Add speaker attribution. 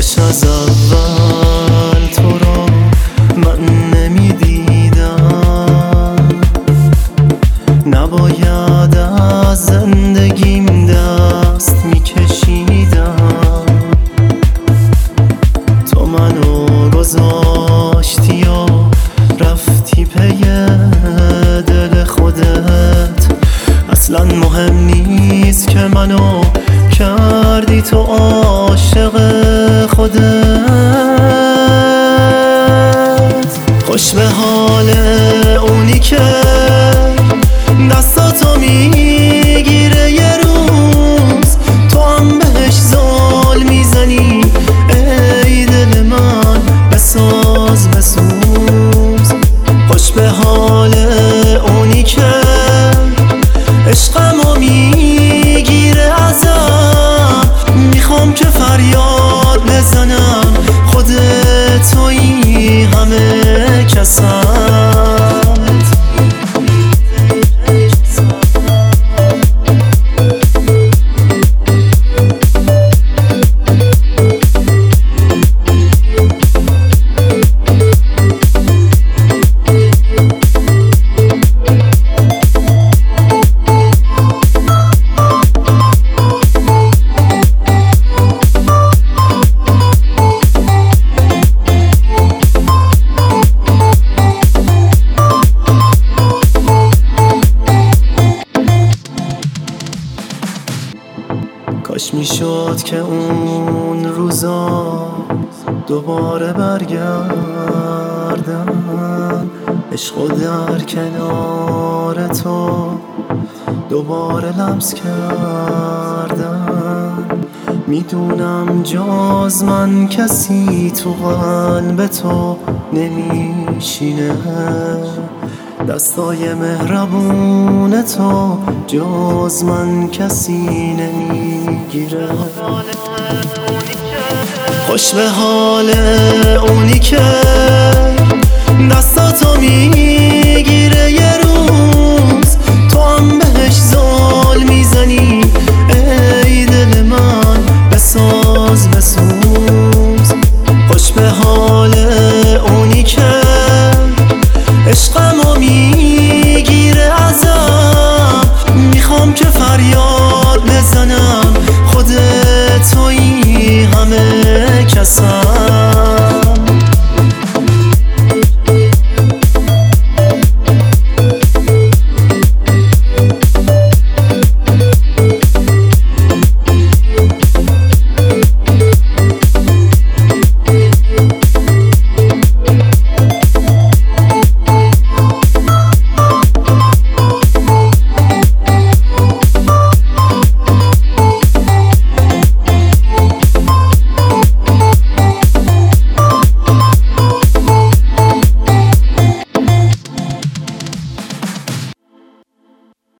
Speaker 1: کاش از اول تو را من نمیدیدم، نباید از زندگیم دست میکشیدم. تو منو گذاشتی و رفتی پی دل خودت، اصلا مهم نیست که منو کردی تو عاشق خودت. خوش به حال اونی که دستاتو میگیره یه روز تو هم بهش زل میزنی. ای دل من بساز بسوز. خوش به حال اونی که عشقمو میگیره ازم، میخوام که فریاد بزنم خودت تویی همه کسم. کاش میشد که اون روزا دوباره برگردم، عشقو در کنار تو دوباره لمس کردم. میدونم جز من کسی تو قلب تو نمیشینه، دستای مهربون تو جز من کسی نمیگیره. خوش به حال اونی که دستاتو میگیره یه روز تو هم بهش زل میزنی. ای دل من بساز بسوز. خوش به حال اونی که عشقمو میگیره ازم، میخوام که فریاد بزنم خودت تویی همه کسم.